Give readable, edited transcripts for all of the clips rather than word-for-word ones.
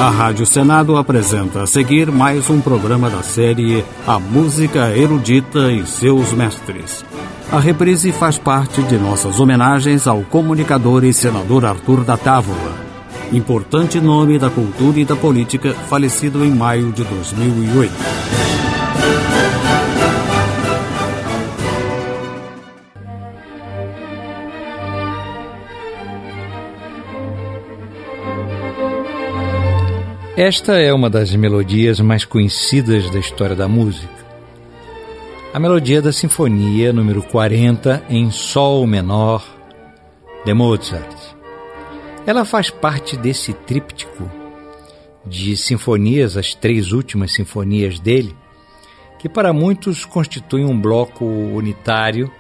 A Rádio Senado apresenta a seguir mais um programa da série A Música Erudita e Seus Mestres. A reprise faz parte de nossas homenagens ao comunicador e senador Arthur da Távola, importante nome da cultura e da política, falecido em maio de 2008. Esta é uma das melodias mais conhecidas da história da música. A melodia da Sinfonia número 40 em Sol menor, de Mozart. Ela faz parte desse tríptico de sinfonias, as 3 últimas sinfonias dele, que para muitos constitui um bloco unitário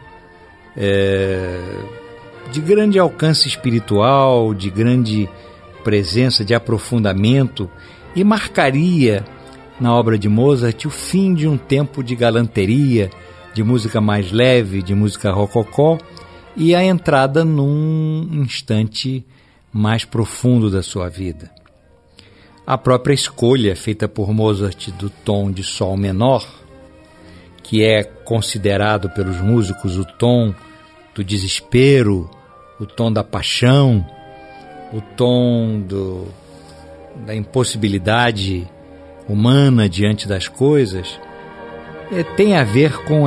de grande alcance espiritual, de grande presença, de aprofundamento, e marcaria na obra de Mozart o fim de um tempo de galanteria, de música mais leve, de música rococó, e a entrada num instante mais profundo da sua vida. A própria escolha feita por Mozart do tom de Sol menor, que é considerado pelos músicos o tom do desespero, o tom da paixão, o tom da impossibilidade humana diante das coisas, tem a ver com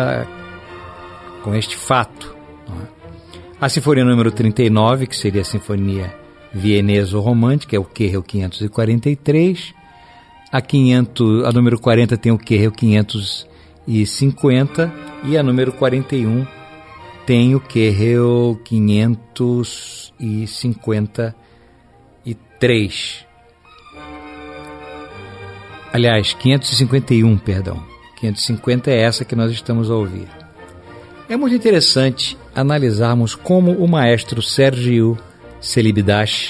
este fato. A Sinfonia número 39, que seria a Sinfonia Vieneso-Romântica, é o Querel 543. A número 40 tem o Querel 550 e a número 41 tem o Querel 553. Aliás, 551, perdão. 550 é essa que nós estamos a ouvir. É muito interessante analisarmos como o maestro Sergiu Celibidache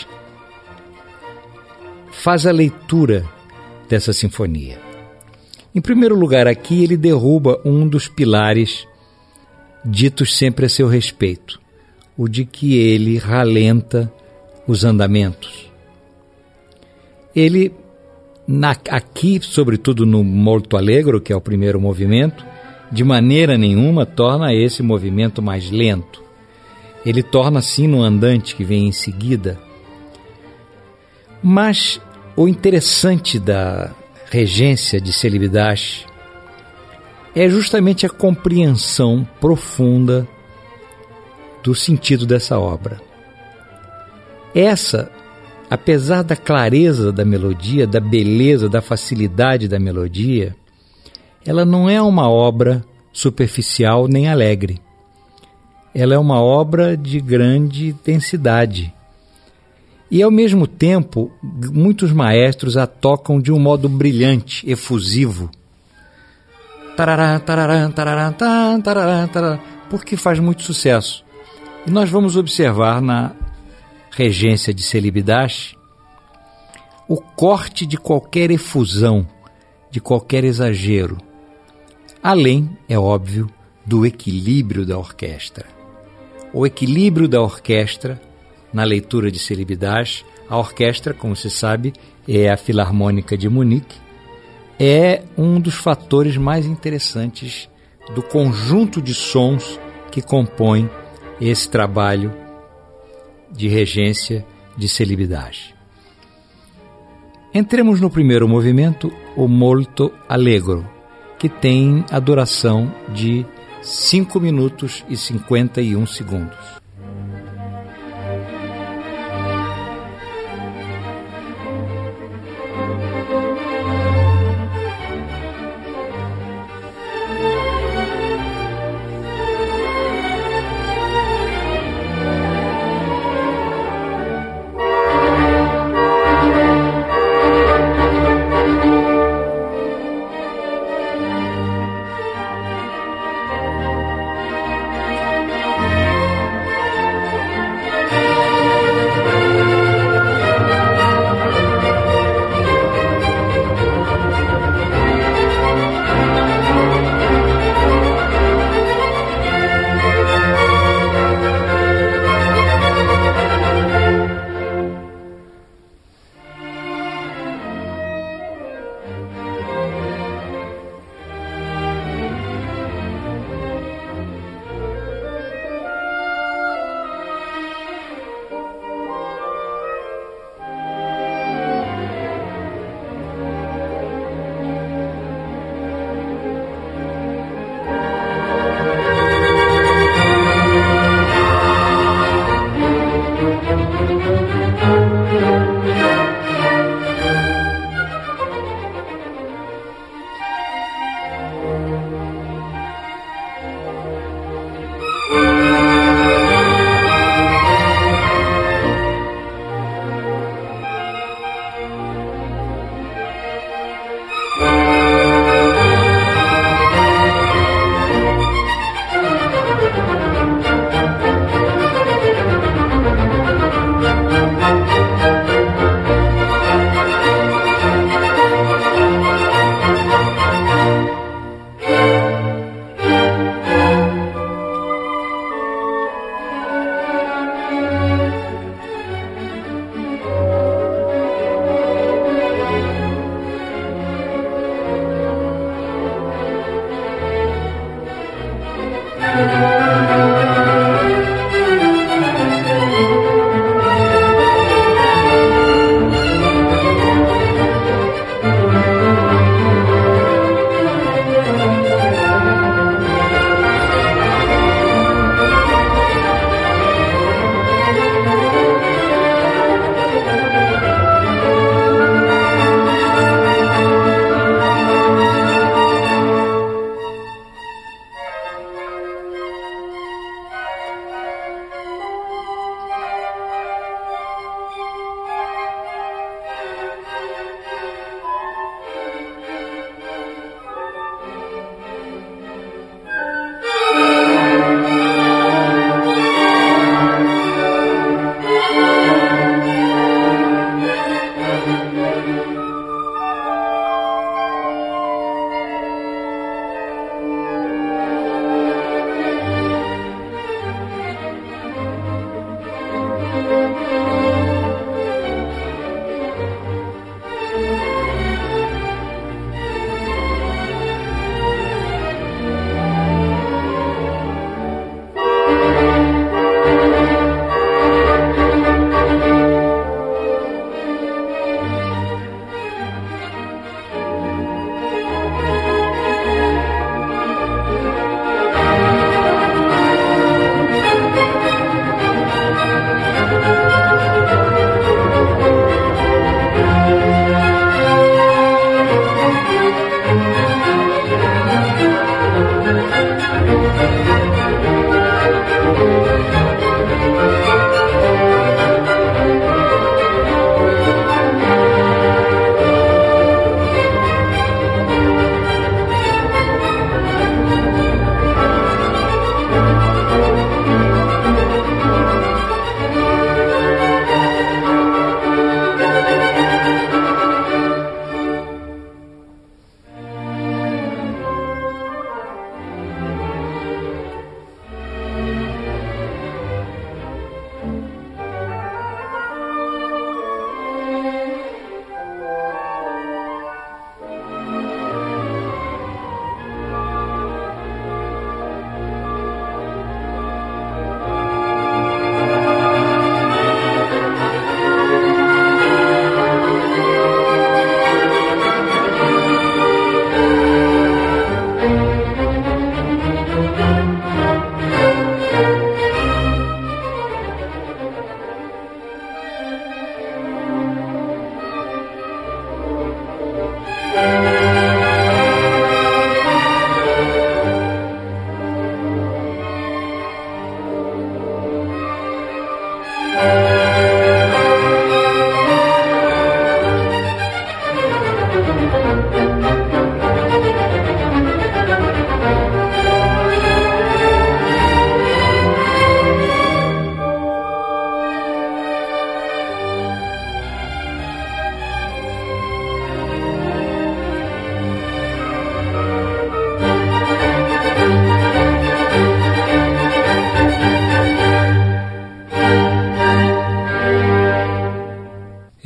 faz a leitura dessa sinfonia. Em primeiro lugar, aqui ele derruba um dos pilares ditos sempre a seu respeito, o de que ele ralenta os andamentos. Ele, aqui, sobretudo no Molto Allegro, que é o primeiro movimento, de maneira nenhuma torna esse movimento mais lento. Ele torna assim no andante que vem em seguida. Mas o interessante da regência de Celibidache é justamente a compreensão profunda do sentido dessa obra. Essa, apesar da clareza da melodia, da beleza, da facilidade da melodia, ela não é uma obra superficial nem alegre. Ela é uma obra de grande densidade. E, ao mesmo tempo, muitos maestros a tocam de um modo brilhante, efusivo. Tarará, tarará, tarará, tarará, tarará, porque faz muito sucesso. E nós vamos observar na regência de Celibidache o corte de qualquer efusão, de qualquer exagero, além, é óbvio, do equilíbrio da orquestra. O equilíbrio da orquestra, na leitura de Celibidache, a orquestra, como se sabe, é a Filarmônica de Munique, é um dos fatores mais interessantes do conjunto de sons que compõe esse trabalho de regência de Celibidache. Entremos no primeiro movimento, o Molto Allegro, que tem a duração de 5 minutos e 51 segundos.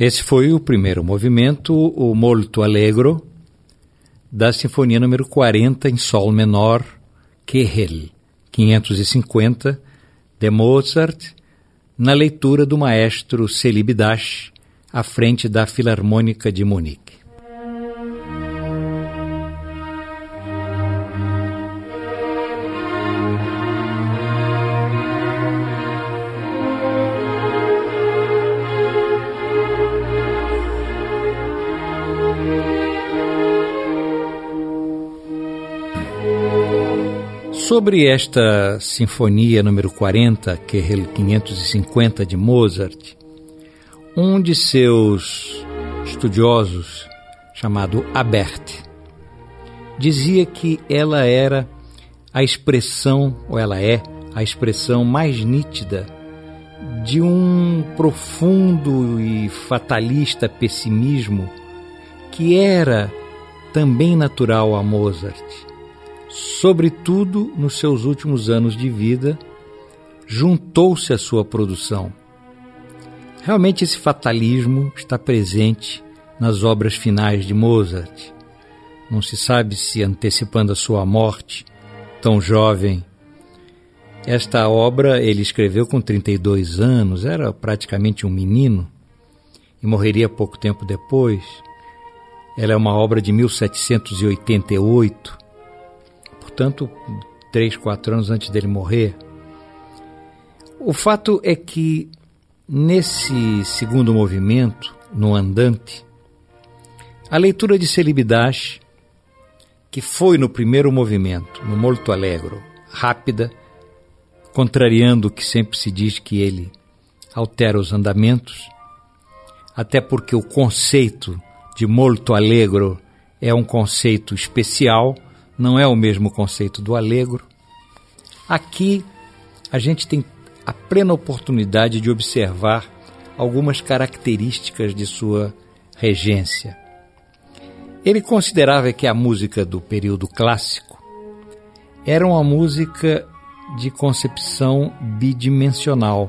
Esse foi o primeiro movimento, o Molto Allegro, da Sinfonia número 40 em Sol menor, Kehel, 550, de Mozart, na leitura do maestro Celibidache, à frente da Filarmônica de Munique. Sobre esta Sinfonia número 40, Kehel 550 de Mozart, um de seus estudiosos, chamado Abert, dizia que ela era a expressão, ou ela é a expressão mais nítida de um profundo e fatalista pessimismo que era também natural a Mozart, sobretudo nos seus últimos anos de vida, juntou-se à sua produção. Realmente esse fatalismo está presente nas obras finais de Mozart. Não se sabe se antecipando a sua morte, tão jovem. Esta obra ele escreveu com 32 anos, era praticamente um menino, e morreria pouco tempo depois. Ela é uma obra de 1788, portanto, 3, 4 anos antes dele morrer. O fato é que, nesse segundo movimento, no Andante, a leitura de Celibidache, que foi no primeiro movimento, no Molto Allegro, rápida, contrariando o que sempre se diz que ele altera os andamentos, até porque o conceito de Molto Allegro é um conceito especial, não é o mesmo conceito do Allegro. Aqui a gente tem a plena oportunidade de observar algumas características de sua regência. Ele considerava que a música do período clássico era uma música de concepção bidimensional.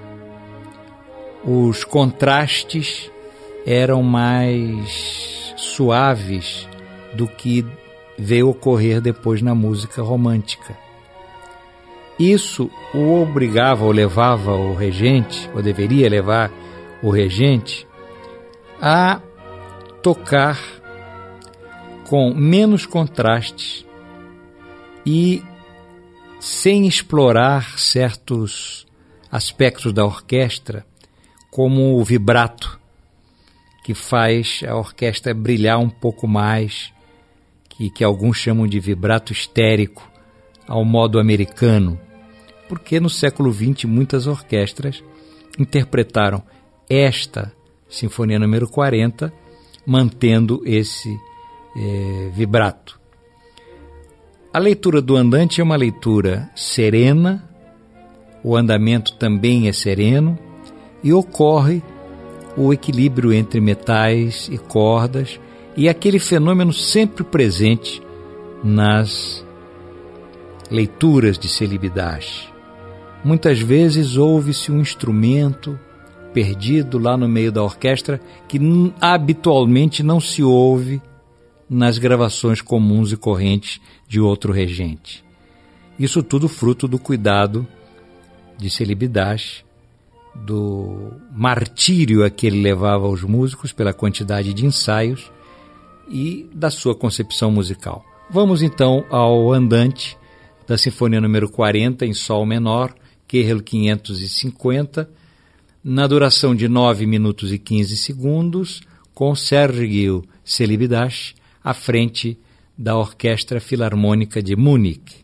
Os contrastes eram mais suaves do que veio ocorrer depois na música romântica. Isso o obrigava ou levava o regente, ou deveria levar o regente, a tocar com menos contrastes e sem explorar certos aspectos da orquestra, como o vibrato, que faz a orquestra brilhar um pouco mais, que alguns chamam de vibrato histérico, ao modo americano, porque no século XX muitas orquestras interpretaram esta Sinfonia número 40 mantendo esse vibrato. A leitura do Andante é uma leitura serena, o andamento também é sereno e ocorre o equilíbrio entre metais e cordas e aquele fenômeno sempre presente nas leituras de Celibidache. Muitas vezes ouve-se um instrumento perdido lá no meio da orquestra que habitualmente não se ouve nas gravações comuns e correntes de outro regente. Isso tudo fruto do cuidado de Celibidache, do martírio a que ele levava os músicos pela quantidade de ensaios e da sua concepção musical. Vamos então ao Andante da Sinfonia número 40 em Sol menor, Kehel 550, na duração de 9 minutos e 15 segundos, com Sergiu Celibidache à frente da Orquestra Filarmônica de Munique.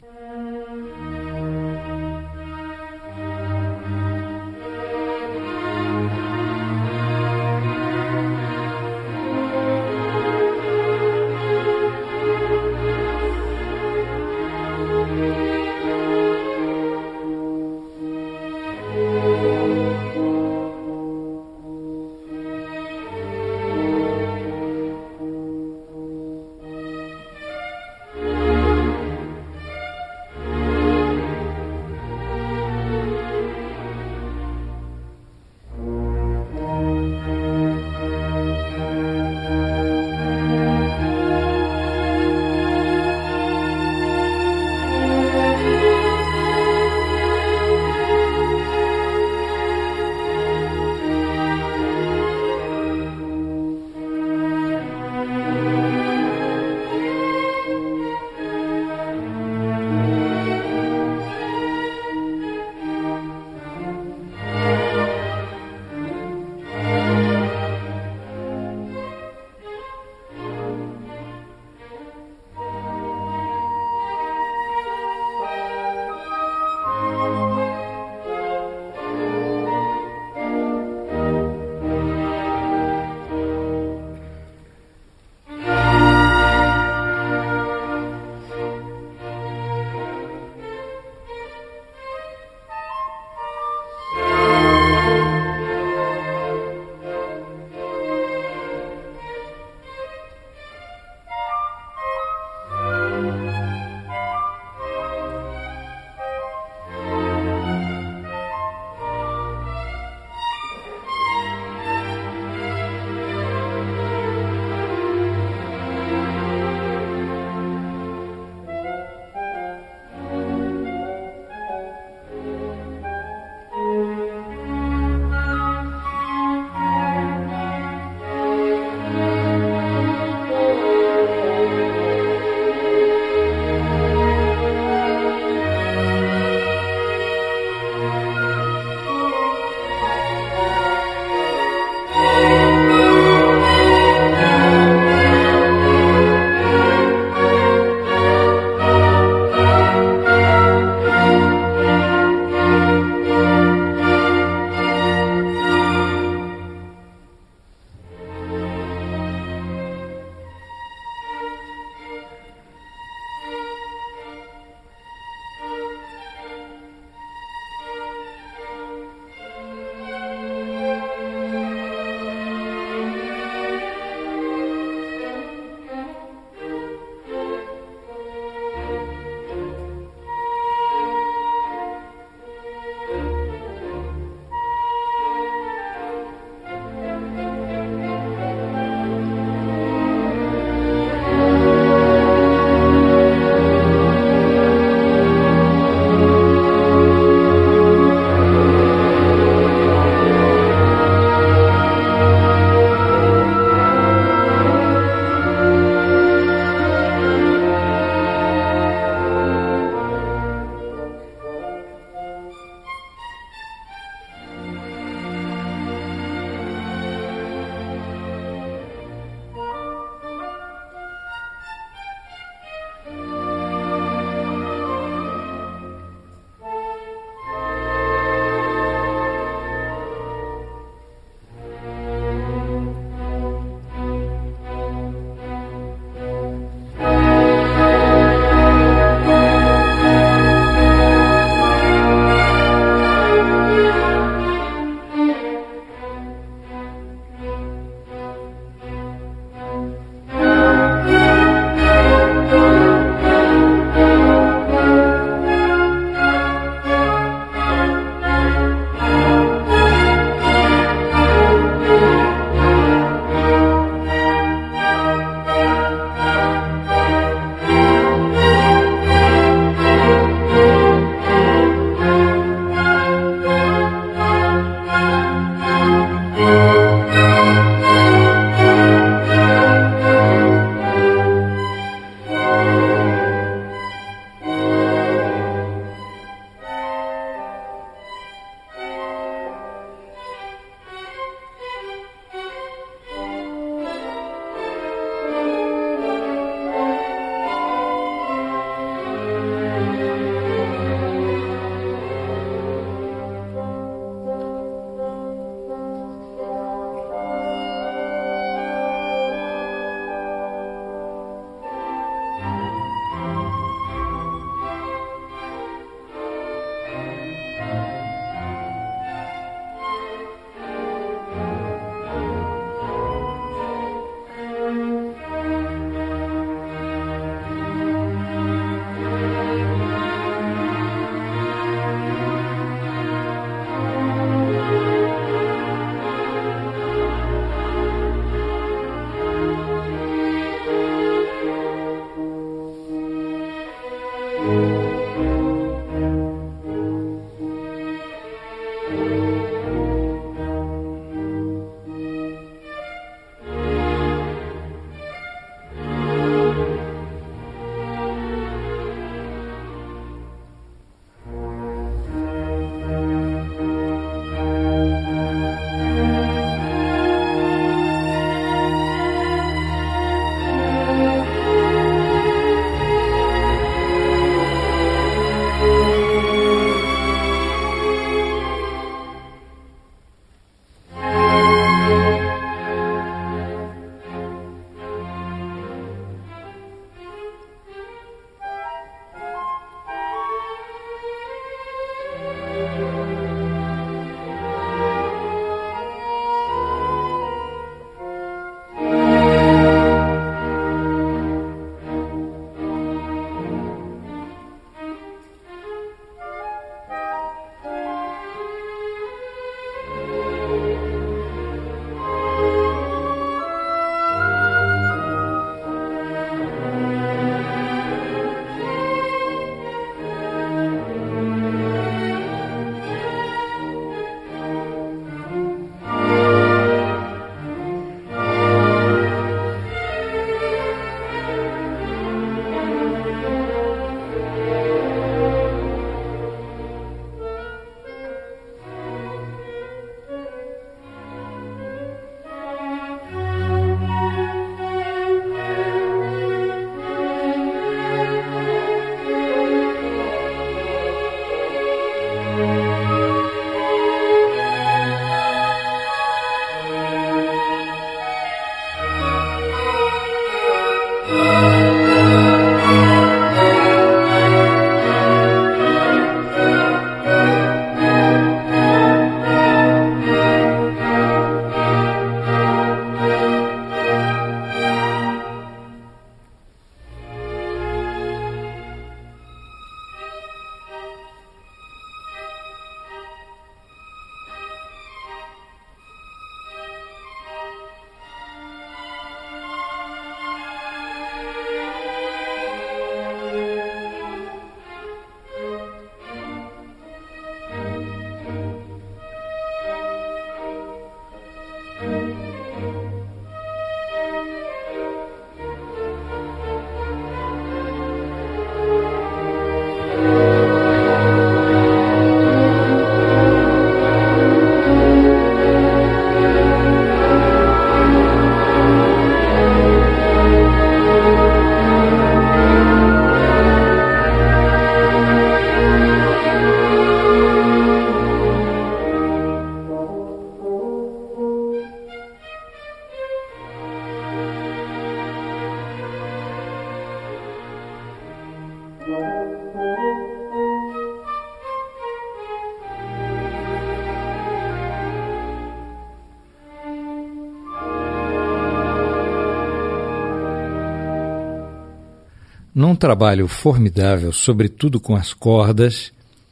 Num trabalho formidável, sobretudo com as cordas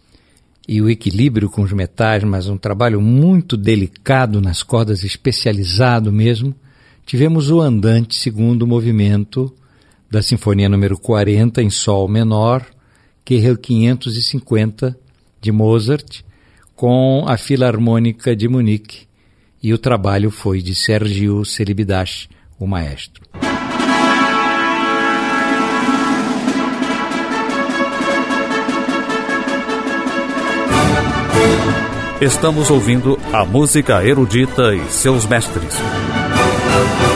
e o equilíbrio com os metais, mas um trabalho muito delicado nas cordas, especializado mesmo, tivemos o Andante, segundo movimento da Sinfonia número 40 em Sol menor, QRL 550 de Mozart, com a Filarmônica de Munique, e o trabalho foi de Sergiu Celibidache, o maestro. Estamos ouvindo a música erudita e seus mestres.